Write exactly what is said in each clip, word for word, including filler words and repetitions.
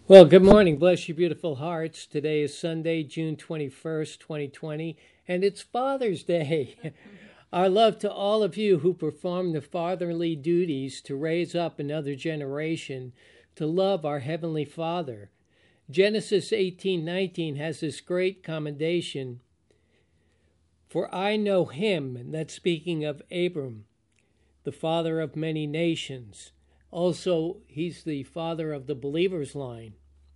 Well, good morning. Bless you, beautiful hearts. Today is Sunday, June twenty-first, twenty twenty, and it's Father's Day. Our love to all of you who perform the fatherly duties to raise up another generation to love our Heavenly Father. Genesis eighteen nineteen has this great commendation. For I know him, and that's speaking of Abram, the father of many nations. Also, he's the father of the believers line.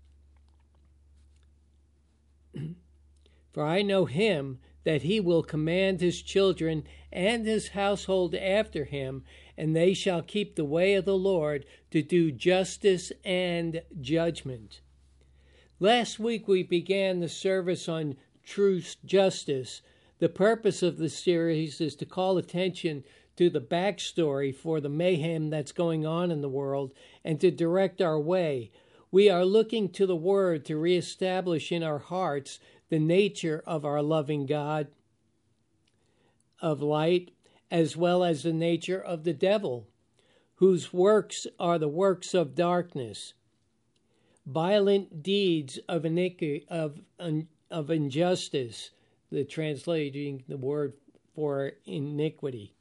For I know him, that he will command his children and his household after him, and they shall keep the way of the Lord to do justice and judgment. Last week we began the service on true justice. The purpose of the series is to call attention to the backstory for the mayhem that's going on in the world and to direct our way. We are looking to the Word to reestablish in our hearts the nature of our loving God of light, as well as the nature of the devil, whose works are the works of darkness, violent deeds of iniquity, of, of injustice, the translating the word for iniquity.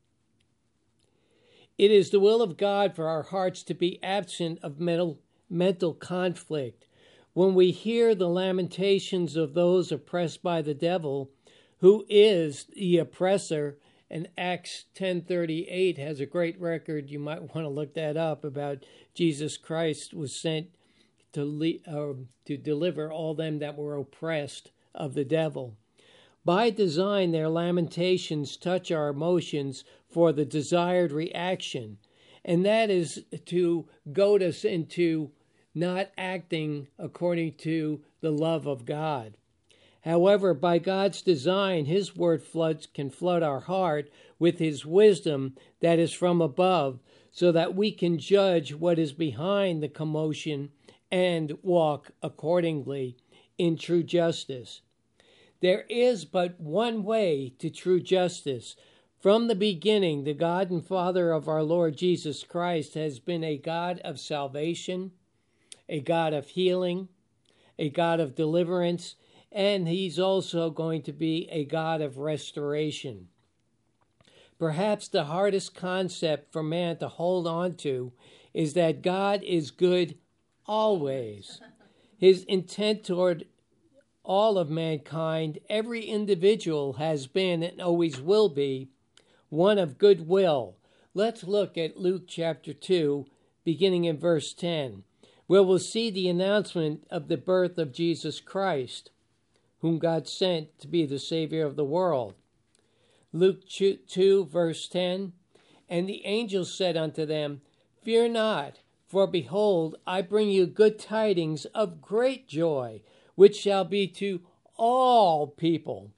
It is the will of God for our hearts to be absent of mental mental conflict. When we hear the lamentations of those oppressed by the devil, who is the oppressor, and Acts ten thirty-eight has a great record, you might want to look that up, about Jesus Christ was sent to le- uh, to deliver all them that were oppressed of the devil. By design, their lamentations touch our emotions for the desired reaction, and that is to goad us into not acting according to the love of God. However, by God's design, his word floods can flood our heart with his wisdom that is from above, so that we can judge what is behind the commotion and walk accordingly in true justice. There is but one way to true justice. From the beginning, the God and Father of our Lord Jesus Christ has been a God of salvation, a God of healing, a God of deliverance, and he's also going to be a God of restoration. Perhaps the hardest concept for man to hold on to is that God is good always. His intent toward all of mankind, every individual, has been and always will be one of goodwill. Let's look at Luke chapter two, beginning in verse ten, where we'll see the announcement of the birth of Jesus Christ, whom God sent to be the Savior of the world. Luke two, verse ten, and the angel said unto them, Fear not, for behold, I bring you good tidings of great joy, which shall be to all people.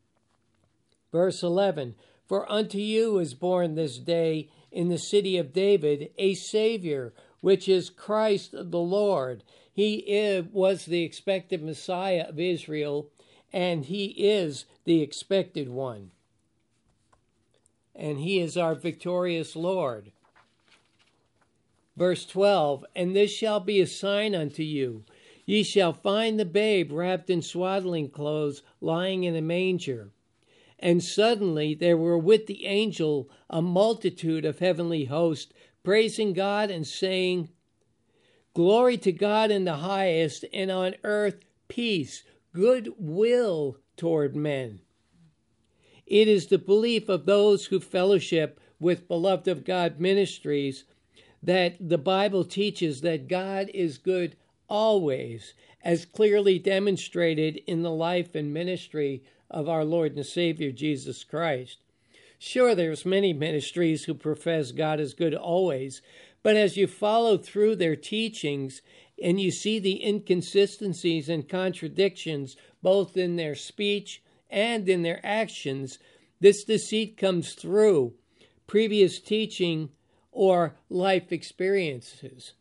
Verse eleven, For unto you is born this day in the city of David a Savior, which is Christ the Lord. He is, was the expected Messiah of Israel, and he is the expected one. And he is our victorious Lord. Verse twelve, And this shall be a sign unto you. Ye shall find the babe wrapped in swaddling clothes, lying in a manger. And suddenly there were with the angel a multitude of heavenly hosts, praising God and saying, Glory to God in the highest, and on earth peace, goodwill toward men. It is the belief of those who fellowship with Beloved of God Ministries that the Bible teaches that God is good always, as clearly demonstrated in the life and ministry of our Lord and Savior Jesus Christ. Sure, there's many ministries who profess God is good always, but as you follow through their teachings and you see the inconsistencies and contradictions both in their speech and in their actions, this deceit comes through previous teaching or life experiences.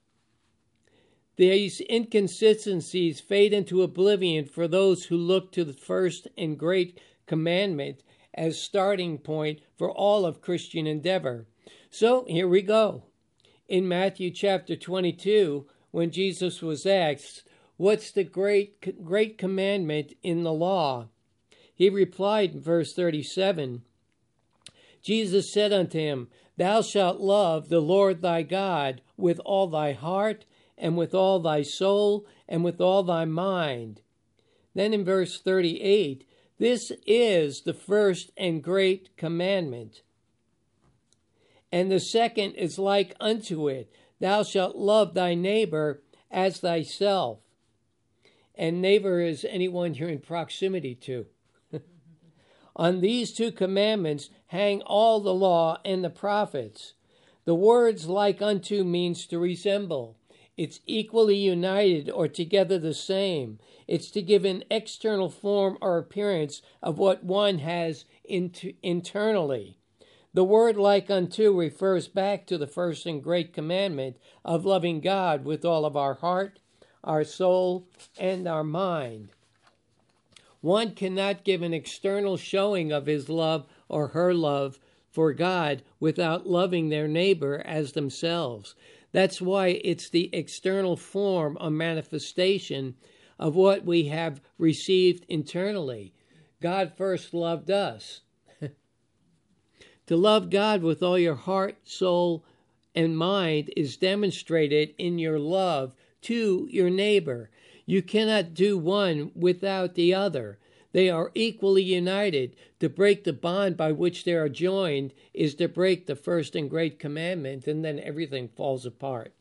These inconsistencies fade into oblivion for those who look to the first and great commandment as starting point for all of Christian endeavor. So here we go. In Matthew chapter twenty-two, when Jesus was asked, "What's the great great commandment in the law?" He replied in verse thirty-seven, Jesus said unto him, "Thou shalt love the Lord thy God with all thy heart, and with all thy soul, and with all thy mind." Then in verse thirty-eight, "This is the first and great commandment. And the second is like unto it, Thou shalt love thy neighbor as thyself." And neighbor is anyone you're in proximity to. "On these two commandments hang all the law and the prophets." The words "like unto" means to resemble. It's equally united or together the same. It's to give an external form or appearance of what one has int- internally. The word "like unto" refers back to the first and great commandment of loving God with all of our heart, our soul, and our mind. One cannot give an external showing of his love or her love for God without loving their neighbor as themselves. That's why it's the external form or manifestation of what we have received internally. God first loved us. To love God with all your heart, soul, and mind is demonstrated in your love to your neighbor. You cannot do one without the other. They are equally united. To break the bond by which they are joined is to break the first and great commandment, and then everything falls apart.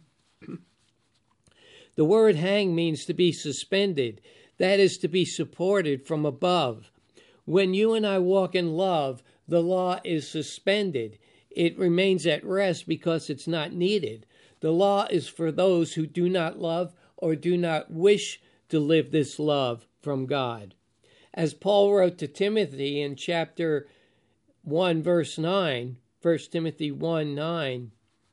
The word "hang" means to be suspended. That is, to be supported from above. When you and I walk in love, the law is suspended. It remains at rest because it's not needed. The law is for those who do not love or do not wish to live this love from God. As Paul wrote to Timothy in chapter one, verse nine, First Timothy one, nine,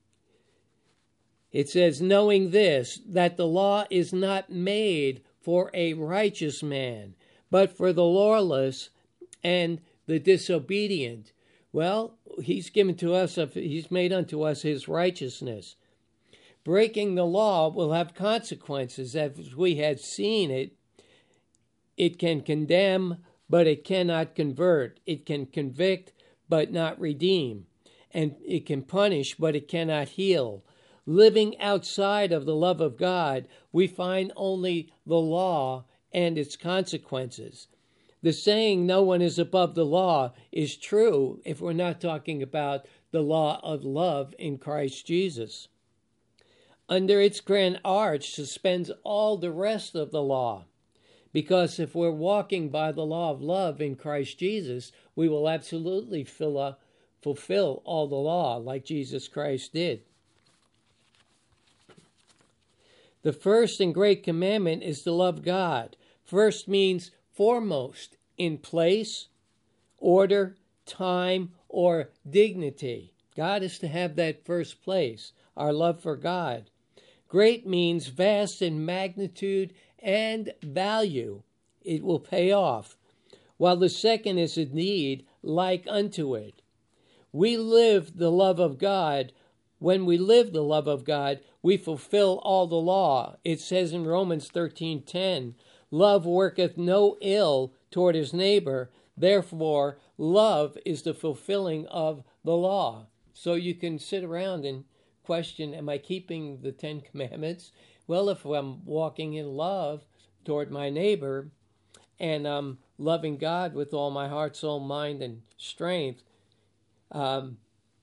it says, "Knowing this, that the law is not made for a righteous man, but for the lawless and the disobedient." Well, he's given to us, he's made unto us his righteousness. Breaking the law will have consequences. As we have seen it, it can condemn, but it cannot convert. It can convict, but not redeem. And it can punish, but it cannot heal. Living outside of the love of God, we find only the law and its consequences. The saying, "no one is above the law," is true if we're not talking about the law of love in Christ Jesus. Under its grand arch suspends all the rest of the law. Because if we're walking by the law of love in Christ Jesus, we will absolutely fill up, fulfill all the law like Jesus Christ did. The first and great commandment is to love God. First means foremost, in place, order, time, or dignity. God is to have that first place, our love for God. Great means vast in magnitude and value. It will pay off. While the second is a need, like unto it. We live the love of God. When we live the love of God, we fulfill all the law. It says in Romans thirteen ten, "Love worketh no ill toward his neighbor. Therefore, love is the fulfilling of the law." So you can sit around and question, am I keeping the Ten Commandments? Well, if I'm walking in love toward my neighbor and I'm loving God with all my heart, soul, mind, and strength, um,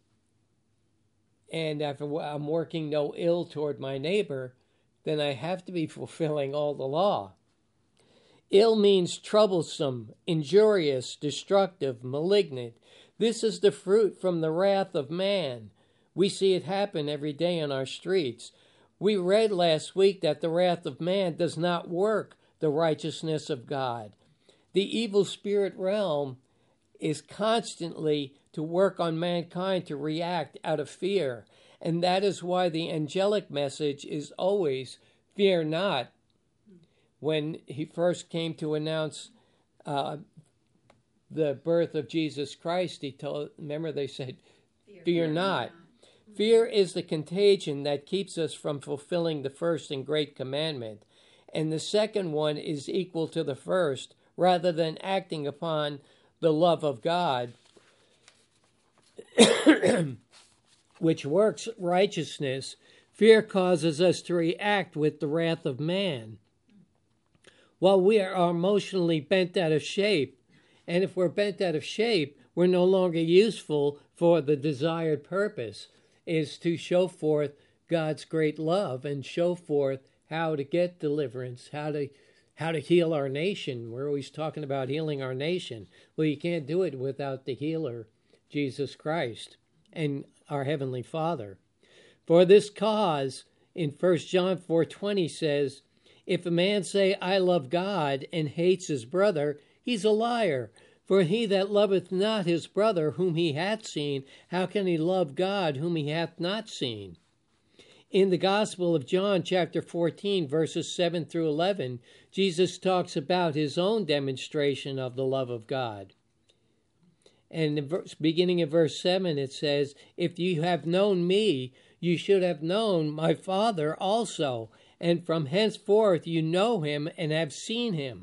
and if I'm working no ill toward my neighbor, then I have to be fulfilling all the law. Ill means troublesome, injurious, destructive, malignant. This is the fruit from the wrath of man. We see it happen every day on our streets. We read last week that the wrath of man does not work the righteousness of God. The evil spirit realm is constantly to work on mankind to react out of fear. And that is why the angelic message is always, "Fear not." When he first came to announce uh, the birth of Jesus Christ, he told, remember they said, "Fear, Fear not." not. Fear is the contagion that keeps us from fulfilling the first and great commandment, and the second one is equal to the first, rather than acting upon the love of God, which works righteousness. Fear causes us to react with the wrath of man. While we are emotionally bent out of shape, and if we're bent out of shape, we're no longer useful for the desired purpose, is to show forth God's great love and show forth how to get deliverance, how to how to heal our nation. We're always talking about healing our nation. Well, you can't do it without the healer, Jesus Christ, and our Heavenly Father. For this cause, in First John four twenty says, if a man say, I love God, and hates his brother, he's a liar. For he that loveth not his brother whom he hath seen, how can he love God whom he hath not seen? In the Gospel of John, chapter fourteen, verses seven through eleven, Jesus talks about his own demonstration of the love of God. And in verse, beginning in verse seven, it says, if you have known me, you should have known my Father also, and from henceforth you know him and have seen him.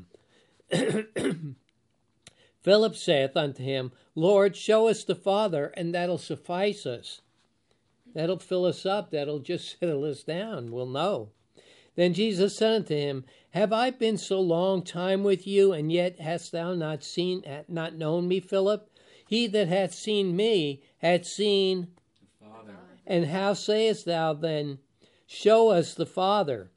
Philip saith unto him, Lord, show us the Father, and that'll suffice us. That'll fill us up. That'll just settle us down. We'll know. Then Jesus said unto him, have I been so long time with you, and yet hast thou not seen, not known me, Philip? He that hath seen me hath seen the Father. And how sayest thou then, show us the Father?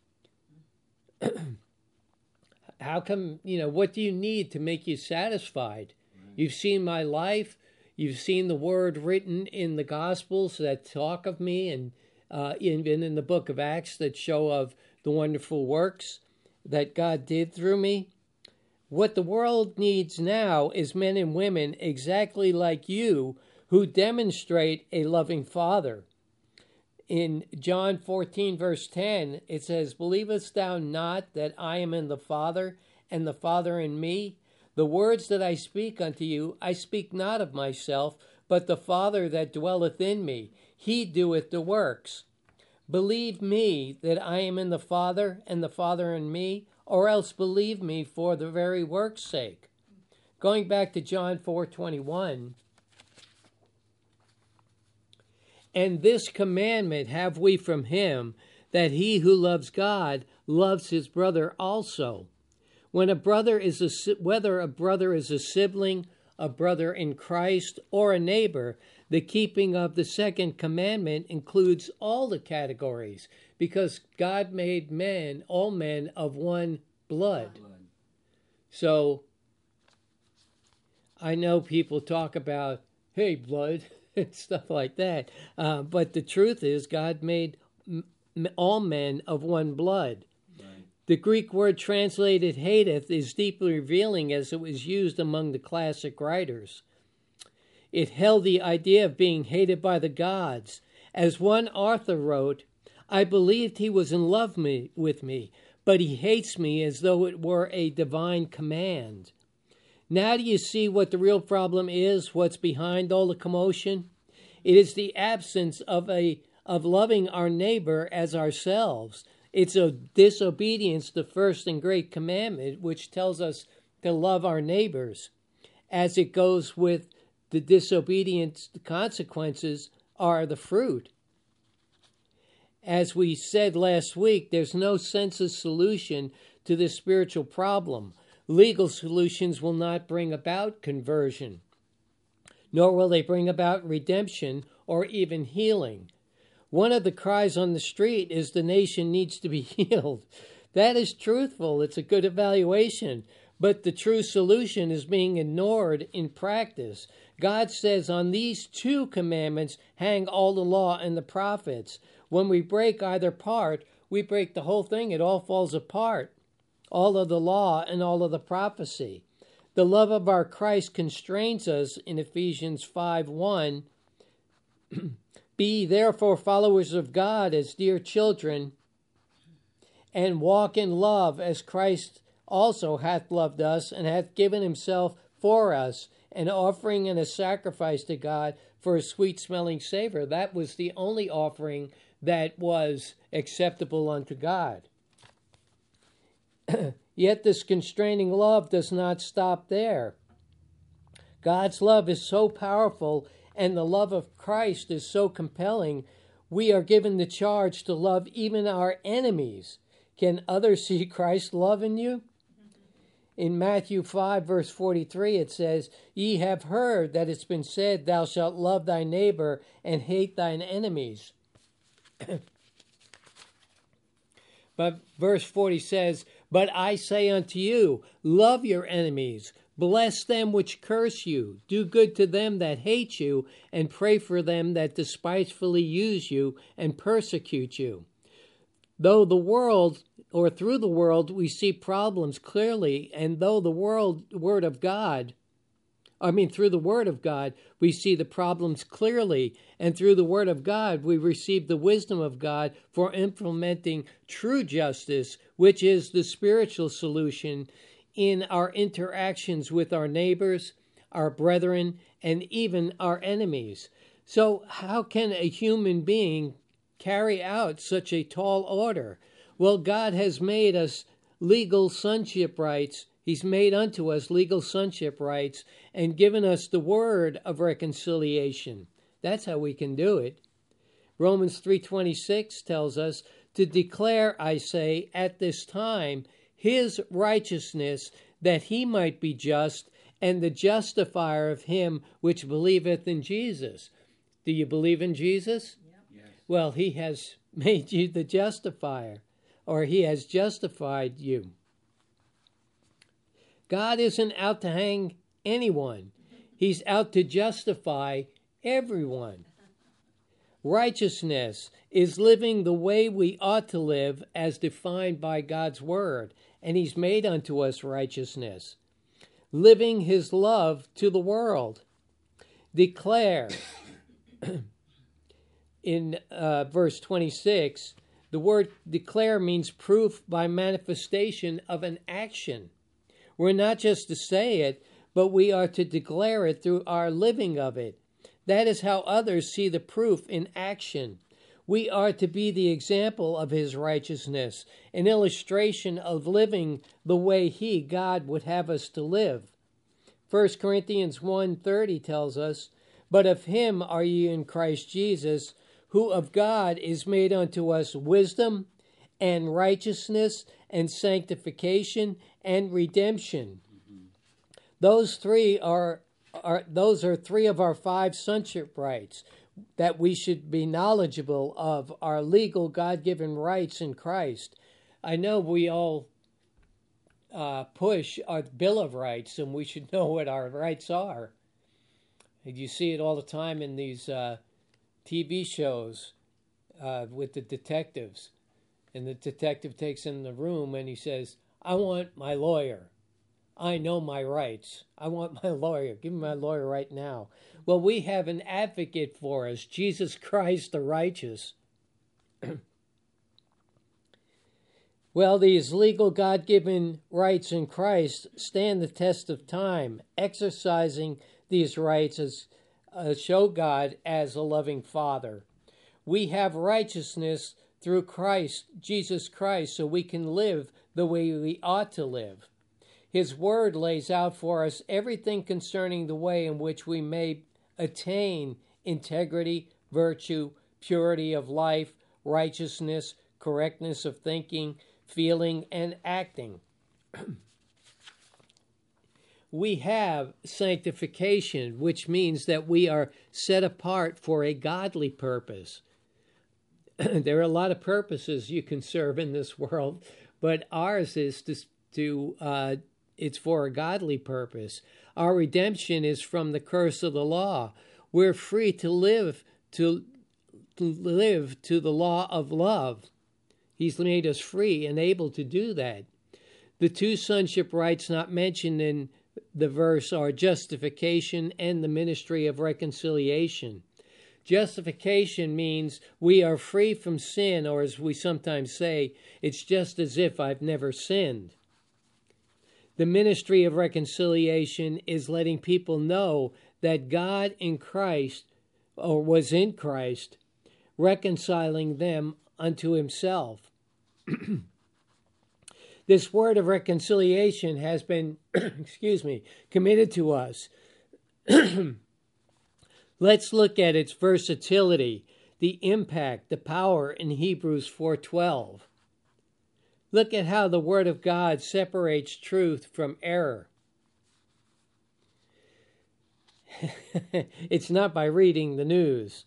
How come, you know, what do you need to make you satisfied? Right. You've seen my life. You've seen the word written in the Gospels that talk of me, and uh, even in the book of Acts that show of the wonderful works that God did through me. What the world needs now is men and women exactly like you who demonstrate a loving Father. In John fourteen, verse ten, it says, believest thou not that I am in the Father, and the Father in me? The words that I speak unto you, I speak not of myself, but the Father that dwelleth in me. He doeth the works. Believe me that I am in the Father, and the Father in me, or else believe me for the very work's sake. Going back to John four twenty-one, and this commandment have we from him, that he who loves God loves his brother also. When a brother is a, whether a brother is a sibling, a brother in Christ, or a neighbor, the keeping of the second commandment includes all the categories, because God made men, all men, of one blood. blood. So I know people talk about, hey, blood, and stuff like that. Uh, but the truth is, God made m- all men of one blood. Right. The Greek word translated hateth is deeply revealing as it was used among the classic writers. It held the idea of being hated by the gods. As one author wrote, I believed he was in love me, with me, but he hates me as though it were a divine command. Now do you see what the real problem is, what's behind all the commotion? It is the absence of a of loving our neighbor as ourselves. It's a disobedience to the first and great commandment, which tells us to love our neighbors. As it goes with the disobedience, the consequences are the fruit. As we said last week, there's no census solution to this spiritual problem. Legal solutions will not bring about conversion, nor will they bring about redemption or even healing. One of the cries on the street is the nation needs to be healed. That is truthful. It's a good evaluation. But the true solution is being ignored in practice. God says on these two commandments hang all the law and the prophets. When we break either part, we break the whole thing. It all falls apart. All of the law and all of the prophecy. The love of our Christ constrains us in Ephesians five one. Be therefore followers of God as dear children, and walk in love as Christ also hath loved us, and hath given himself for us, an offering and a sacrifice to God for a sweet-smelling savor. That was the only offering that was acceptable unto God. Yet this constraining love does not stop there. God's love is so powerful, and the love of Christ is so compelling, we are given the charge to love even our enemies. Can others see Christ's love in you? In Matthew five, verse forty-three, it says, Ye have heard that it's been said, Thou shalt love thy neighbor and hate thine enemies. But verse forty says, But I say unto you, love your enemies, bless them which curse you, do good to them that hate you, and pray for them that despitefully use you and persecute you. Though the world, or through the world, we see problems clearly, and though the world, word of God, I mean, through the word of God, we see the problems clearly, and through the word of God, we receive the wisdom of God for implementing true justice, which is the spiritual solution in our interactions with our neighbors, our brethren, and even our enemies. So how can a human being carry out such a tall order? Well, God has made us legal sonship rights. He's made unto us legal sonship rights and given us the word of reconciliation. That's how we can do it. Romans three twenty-six tells us, to declare, I say, at this time, his righteousness, that he might be just, and the justifier of him which believeth in Jesus. Do you believe in Jesus? Yep. Yes. Well, he has made you the justifier, or he has justified you. God isn't out to hang anyone. He's out to justify everyone. Righteousness is living the way we ought to live as defined by God's word, and he's made unto us righteousness. Living his love to the world. Declare, in uh, verse twenty-six, the word declare means proof by manifestation of an action. We're not just to say it, but we are to declare it through our living of it. That is how others see the proof in action. We are to be the example of his righteousness, an illustration of living the way he, God, would have us to live. First Corinthians one thirty tells us, But of him are ye in Christ Jesus, who of God is made unto us wisdom and righteousness and sanctification and redemption. Mm-hmm. Those three are, are those are three of our five sonship rights that we should be knowledgeable of, our legal God-given rights in Christ. I know we all uh, push our Bill of Rights, and we should know what our rights are. And you see it all the time in these uh, T V shows uh, with the detectives. And the detective takes in the room and he says, I want my lawyer. I know my rights. I want my lawyer. Give me my lawyer right now. Well, we have an advocate for us, Jesus Christ the righteous. Well, these legal God-given rights in Christ stand the test of time. Exercising these rights as, uh, show God as a loving Father. We have righteousness through Christ, Jesus Christ, so we can live the way we ought to live. His word lays out for us everything concerning the way in which we may attain integrity, virtue, purity of life, righteousness, correctness of thinking, feeling, and acting. We have sanctification, which means that we are set apart for a godly purpose. There are a lot of purposes you can serve in this world, but ours is to, to uh, it's for a godly purpose. Our redemption is from the curse of the law. We're free to live to, to live to the law of love. He's made us free and able to do that. The two sonship rights not mentioned in the verse are justification and the ministry of reconciliation. Justification means we are free from sin, or as we sometimes say, it's just as if I've never sinned. The ministry of reconciliation is letting people know that God in Christ, or was in Christ, reconciling them unto himself. This word of reconciliation has been, excuse me, committed to us. Let's look at its versatility, the impact, the power in Hebrews four twelve. Look at how the Word of God separates truth from error. It's not by reading the news.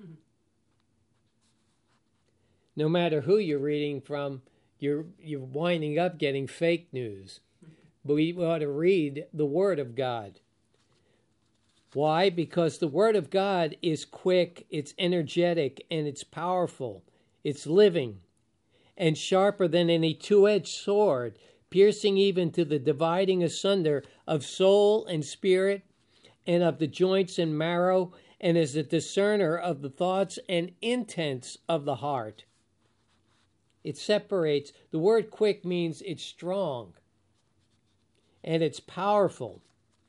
No matter who you're reading from, you're you're winding up getting fake news. But we ought to read the Word of God. Why? Because the Word of God is quick, it's energetic, and it's powerful. It's living and sharper than any two-edged sword, piercing even to the dividing asunder of soul and spirit, and of the joints and marrow, and is a discerner of the thoughts and intents of the heart. It separates. The word quick means it's strong, and it's powerful.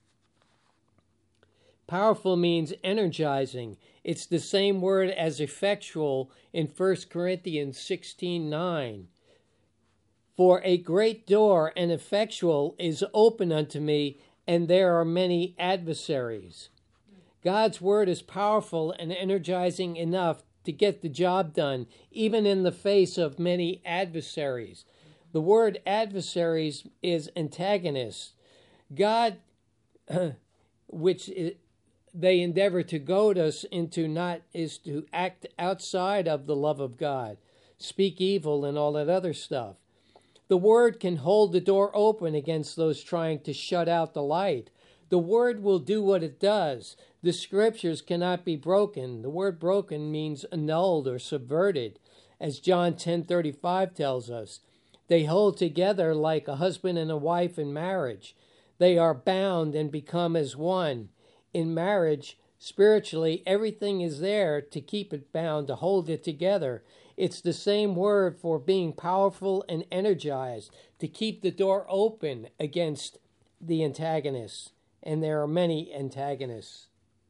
Powerful means energizing. It's the same word as effectual in First Corinthians sixteen nine. For a great door and effectual is open unto me, and there are many adversaries. God's word is powerful and energizing enough to get the job done, even in the face of many adversaries. The word adversaries is antagonists. God, which they endeavor to goad us into not, is to act outside of the love of God, speak evil and all that other stuff. The word can hold the door open against those trying to shut out the light. The word will do what it does. The scriptures cannot be broken. The word broken means annulled or subverted, as John ten thirty-five tells us. They hold together like a husband and a wife in marriage. They are bound and become as one. In marriage, spiritually, everything is there to keep it bound, to hold it together. It's the same word for being powerful and energized, to keep the door open against the antagonists. And there are many antagonists.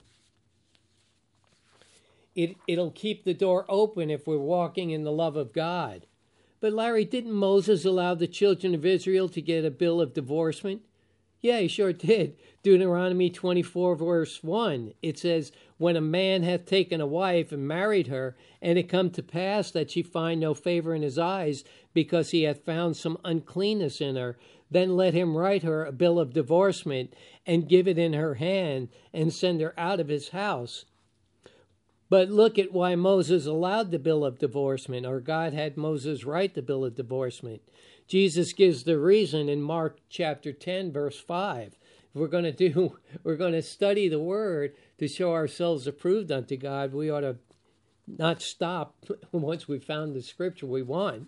It, it'll keep the door open if we're walking in the love of God. But Larry, didn't Moses allow the children of Israel to get a bill of divorcement? Yeah, he sure did. Deuteronomy twenty-four, verse one, it says, when a man hath taken a wife and married her, and it come to pass that she find no favor in his eyes, because he hath found some uncleanness in her, then let him write her a bill of divorcement, and give it in her hand, and send her out of his house. But look at why Moses allowed the bill of divorcement, or God had Moses write the bill of divorcement. Jesus gives the reason in Mark chapter ten, verse five. If we're going to do, we're going to study the word to show ourselves approved unto God, we ought to not stop once we found the scripture we want.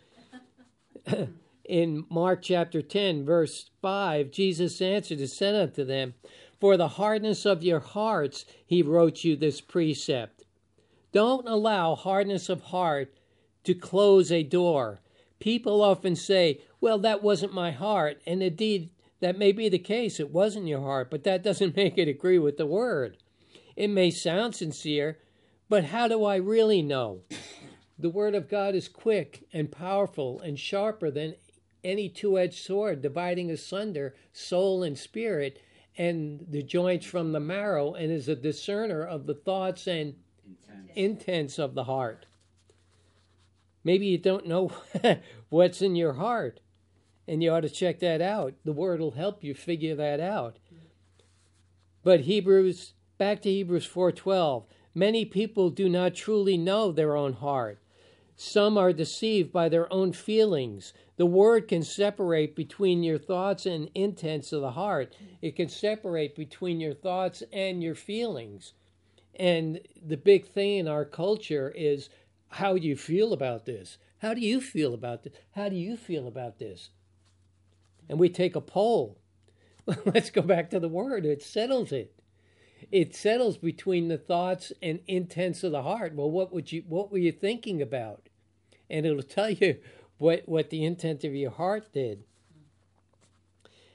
In Mark chapter ten, verse five, Jesus answered and said unto them, for the hardness of your hearts he wrote you this precept. Don't allow hardness of heart to close a door. People often say, well, that wasn't my heart. And indeed, that may be the case. It wasn't your heart, but that doesn't make it agree with the word. It may sound sincere, but how do I really know? The word of God is quick and powerful and sharper than any two-edged sword, dividing asunder soul and spirit and the joints from the marrow, and is a discerner of the thoughts and intents, intents of the heart. Maybe you don't know what's in your heart, and you ought to check that out. The word will help you figure that out. But Hebrews, back to Hebrews four twelve, many people do not truly know their own heart. Some are deceived by their own feelings. The word can separate between your thoughts and intents of the heart. It can separate between your thoughts and your feelings. And the big thing in our culture is, how do you feel about this? How do you feel about this? How do you feel about this? And we take a poll. Let's go back to the word. It settles it. It settles between the thoughts and intents of the heart. Well, what would you? What were you thinking about? And it'll tell you what, what the intent of your heart did.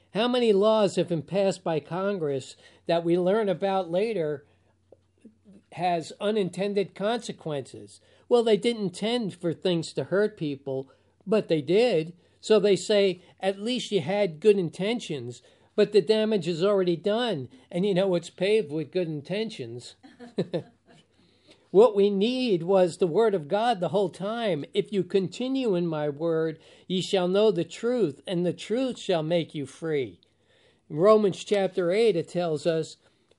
How many laws have been passed by Congress that we learn about later has unintended consequences? Well, they didn't intend for things to hurt people, but they did. So they say, at least you had good intentions, but the damage is already done. And you know, it's paved with good intentions. What we need was the word of God the whole time. If you continue in my word, ye shall know the truth, and the truth shall make you free. In Romans chapter eight, it tells us,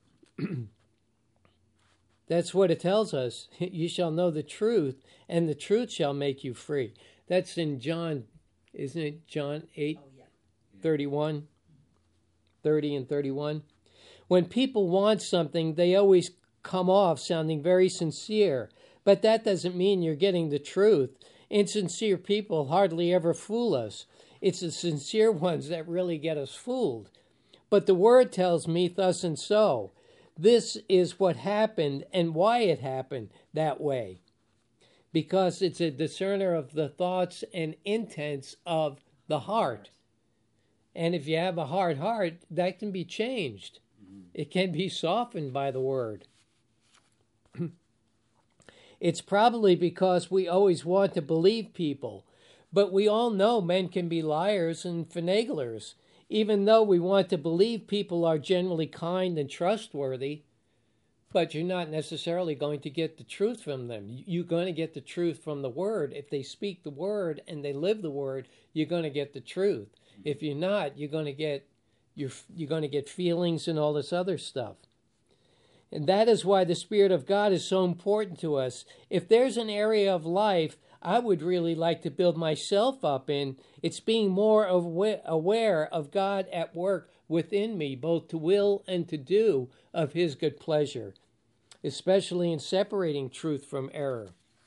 that's what it tells us. You shall know the truth, and the truth shall make you free. That's in John, isn't it? John eight, oh, yeah. thirty-one, thirty and thirty-one. When people want something, they always come off sounding very sincere, but that doesn't mean you're getting the truth. Insincere people hardly ever fool us. It's the sincere ones that really get us fooled. But the word tells me thus and so. This is what happened and why it happened that way. Because it's a discerner of the thoughts and intents of the heart. And if you have a hard heart, that can be changed. It can be softened by the word. It's probably because we always want to believe people, but we all know men can be liars and finaglers. Even though we want to believe people are generally kind and trustworthy, but you're not necessarily going to get the truth from them. You're going to get the truth from the word. If they speak the word and they live the word, you're going to get the truth. If you're not, you're going to get you're, you're going to get feelings and all this other stuff. And that is why the Spirit of God is so important to us. If there's an area of life I would really like to build myself up in, it's being more aware of God at work within me, both to will and to do of his good pleasure, especially in separating truth from error.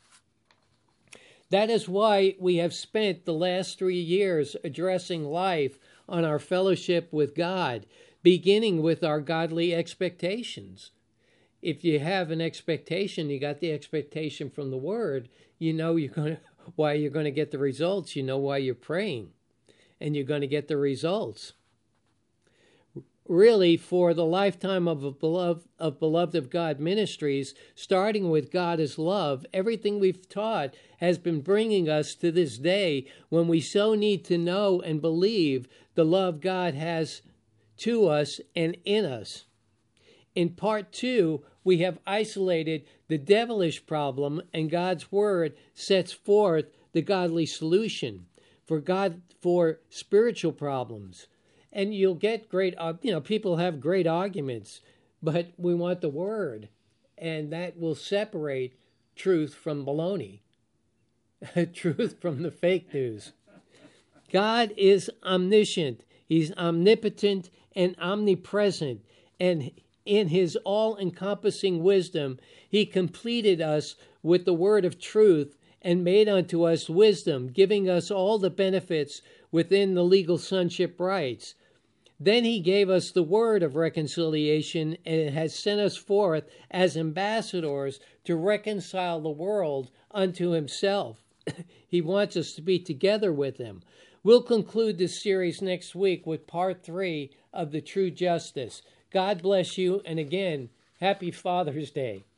That is why we have spent the last three years addressing life on our fellowship with God, beginning with our godly expectations. If you have an expectation, you got the expectation from the word, you know you're going to, why you're going to get the results. You know why you're praying, and you're going to get the results. Really, for the lifetime of a beloved of beloved of God ministries, starting with God is love, everything we've taught has been bringing us to this day when we so need to know and believe the love God has to us and in us. In part two, we have isolated the devilish problem, and God's word sets forth the godly solution for God for spiritual problems. And you'll get great, you know, people have great arguments, but we want the word, and that will separate truth from baloney, truth from the fake news. God is omniscient. He's omnipotent and omnipresent, and in his all-encompassing wisdom, he completed us with the word of truth and made unto us wisdom, giving us all the benefits within the legal sonship rights. Then he gave us the word of reconciliation, and it has sent us forth as ambassadors to reconcile the world unto himself. He wants us to be together with him. We'll conclude this series next week with part three of The True Justice. God bless you, and again, happy Father's Day.